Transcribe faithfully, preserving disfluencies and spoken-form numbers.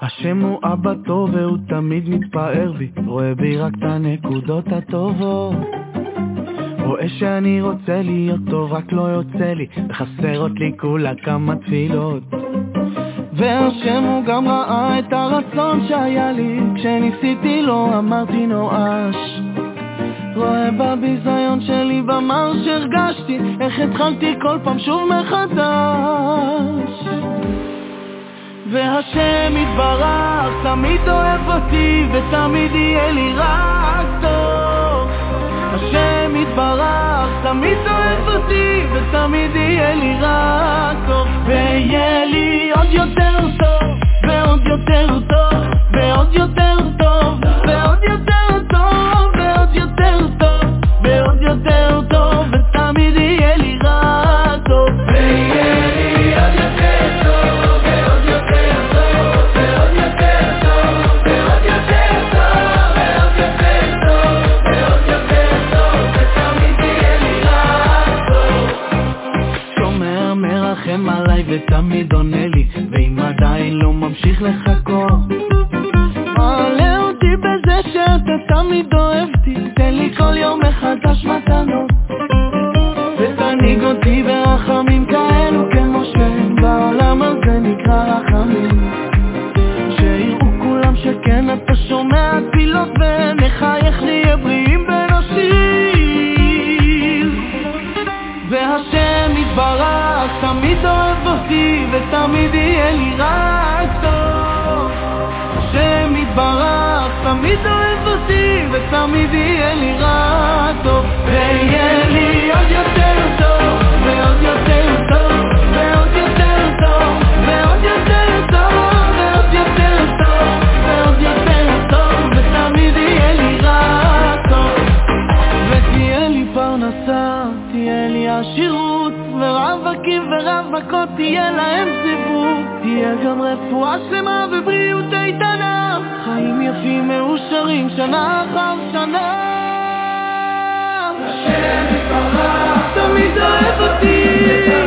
השם הוא אבא טוב והוא תמיד מתפאר בי, רואה בי רק את הנקודות הטובות, רואה שאני רוצה להיות טוב רק לא יוצא לי, וחסרות לי כולה כמה תפילות. והשם הוא גם ראה את הרצון שהיה לי, כשניסיתי לו אמרתי נואש, רואה בביזיון שלי במר שהרגשתי, איך התחלתי כל פעם שוב מחדש. והשם יתברך תמיד אוהב אותי ותמיד יהיה לי רק טוב. השם יתברך תמיד אוהב אותי ותמיד יהיה לי רק טוב, ויהיה לי עוד יותר טוב ועוד יותר טוב ועוד יותר טוב ועוד יותר טוב ועוד יותר טוב ועוד יותר טוב, ותמיד יהיה לי רק טוב, ויהיה לי עוד יותר טוב ועוד יותר טוב ועוד יותר טוב ועוד יותר טוב ועוד יותר טוב ועוד יותר טוב, ותמיד יהיה לי רק טוב. שומר מרחם עליי ותמיד עונה לי, ואם עדיין לא ממשיך לחכות, מעלה אותי בזה שאתה תמיד אוהבתי, תן לי כל יום מחדש מתנות, ותניג אותי ברחמים כאלו כמו שם בעולם הזה נקרא רחמים, שיראו כולם שכן אתה שומע תפילות, ונחייך נהיה בריאים בנושים. והשם יתברך תמיד אוהב אותי ותמיד יהיה לי רק טוב. השם יתברך תמיד אוהב אותי ותמיד יהיה לי רק טוב, ויהיה לי עוד יותר טוב ועוד יותר טוב ועוד יותר טוב ועוד יותר טוב ועוד יותר טוב ועוד יותר טוב, ותמיד יהיה לי רק טוב. ותהיה לי פרנסה, תהיה לי עשירות, ורווקים ורווקות תהיה להם זיווג, תהיה גם רפואה שלמה ובריאות איתנה, חיים יפים מאושרים שנה אחר שנה. השם יתברך תמיד אוהב אותי